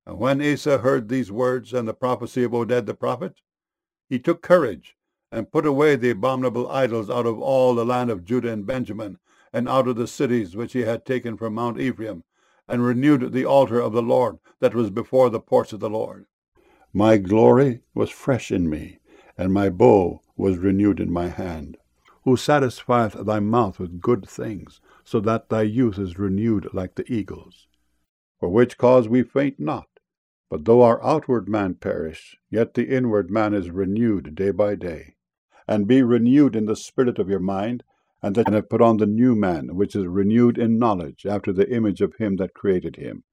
And when Asa heard these words and the prophecy of Oded the prophet, he took courage and put away the abominable idols out of all the land of Judah and Benjamin, and out of the cities which he had taken from Mount Ephraim, and renewed the altar of the Lord that was before the porch of the Lord. My glory was fresh in me, and my bow was renewed in my hand. Who satisfieth thy mouth with good things, so that thy youth is renewed like the eagles. For which cause we faint not. But though our outward man perish, yet the inward man is renewed day by day. And be renewed in the spirit of your mind, and that have put on the new man, which is renewed in knowledge, after the image of him that created him,